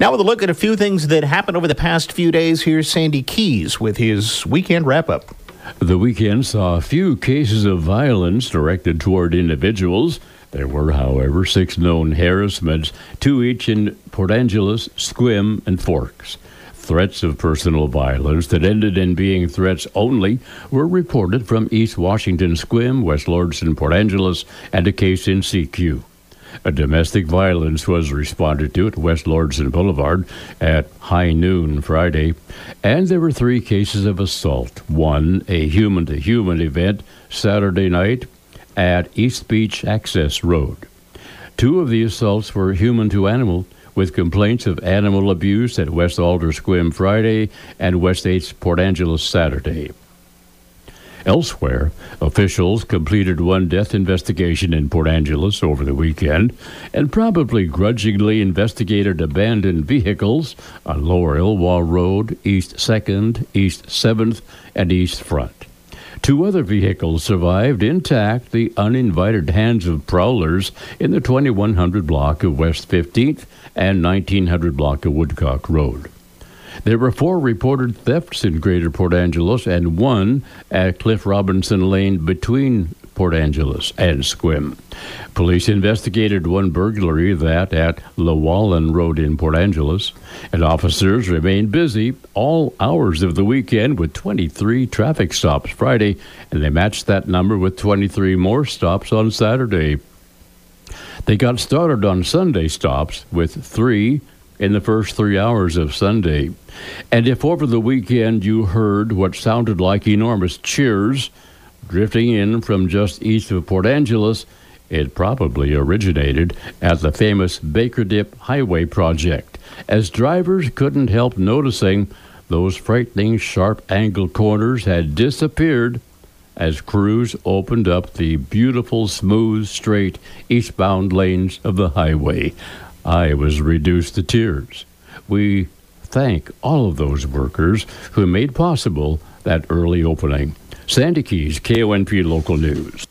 Now with a look at a few things that happened over the past few days, here's Sandy Keys with his weekend wrap-up. The weekend saw a few cases of violence directed toward individuals. There were, however, 6 known harassments, 2 each in Port Angeles, Sequim, and Forks. Threats of personal violence that ended in being threats only were reported from East Washington, Sequim, West Lordston, Port Angeles, and a case in CQ. A domestic violence was responded to at West Lordston Boulevard at high noon Friday, and there were 3 cases of assault. 1, a human-to-human event Saturday night at East Beach Access Road. 2 of the assaults were human-to-animal, with complaints of animal abuse at West Alder Sequim Friday and West 8th Port Angeles Saturday. Elsewhere, officials completed 1 death investigation in Port Angeles over the weekend and probably grudgingly investigated abandoned vehicles on Lower Ilwa Road, East 2nd, East 7th, and East Front. 2 other vehicles survived intact the uninvited hands of prowlers in the 2100 block of West 15th and 1900 block of Woodcock Road. There were 4 reported thefts in Greater Port Angeles and 1 at Cliff Robinson Lane between Port Angeles and Sequim. Police investigated 1 burglary that at Llewellyn Road in Port Angeles, and officers remained busy all hours of the weekend with 23 traffic stops Friday, and they matched that number with 23 more stops on Saturday. They got started on Sunday stops with 3 in the first 3 hours of Sunday. And if over the weekend you heard what sounded like enormous cheers drifting in from just east of Port Angeles, it probably originated at the famous Baker Dip Highway project, as drivers couldn't help noticing those frightening sharp-angled corners had disappeared as crews opened up the beautiful, smooth, straight, eastbound lanes of the highway. I was reduced to tears. We thank all of those workers who made possible that early opening. Sandy Keys, KONP Local News.